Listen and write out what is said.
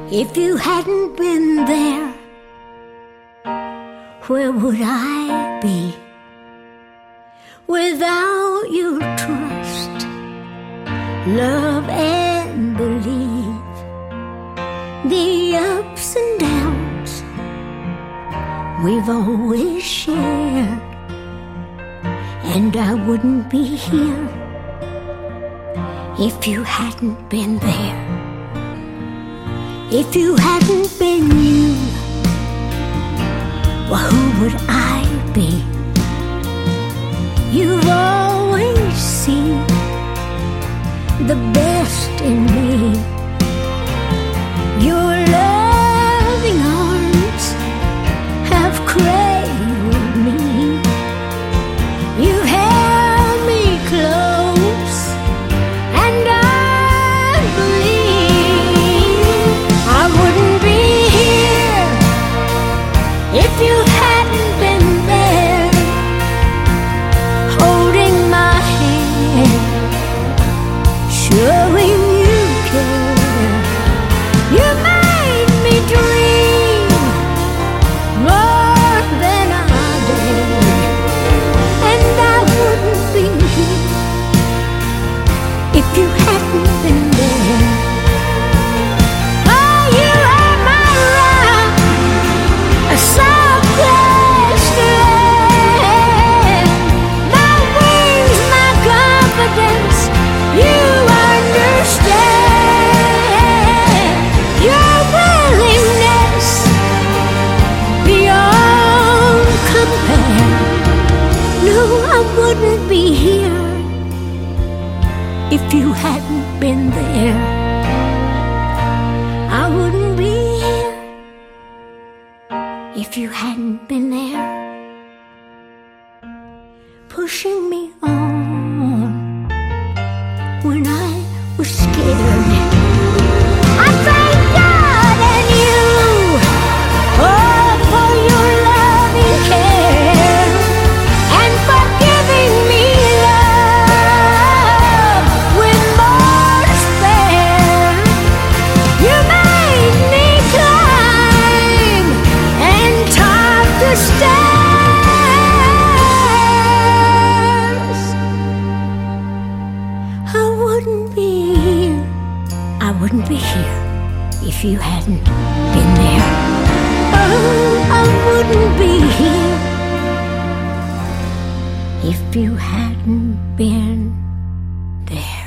If you hadn't been there, where would I be? Without your trust, love and belief, the ups and downs we've always shared, and I wouldn't be here if you hadn't been there. If you hadn't been you, well, who would I be? You've always seen the best in me. Your loving arms have cradled me. You held me close, and I believe I wouldn't be here if you hadn't been there, holding my hand, showing you care. You made me dream more than I dared, and I wouldn't be here if you hadn't been there. Oh, you are my rock, a soft place to land, my wings, my confidence. You understand your willingness beyond compare. No, I wouldn't be here if you hadn't been there. I wouldn't be here if you hadn't been there, pushing me on when I was scared. I thank God and you, oh, for your loving care, and for giving me love with more to spare. You made me climb and top the stairs. I wouldn't be here, I wouldn't be here if you hadn't been there. Oh, I wouldn't be here if you hadn't been there.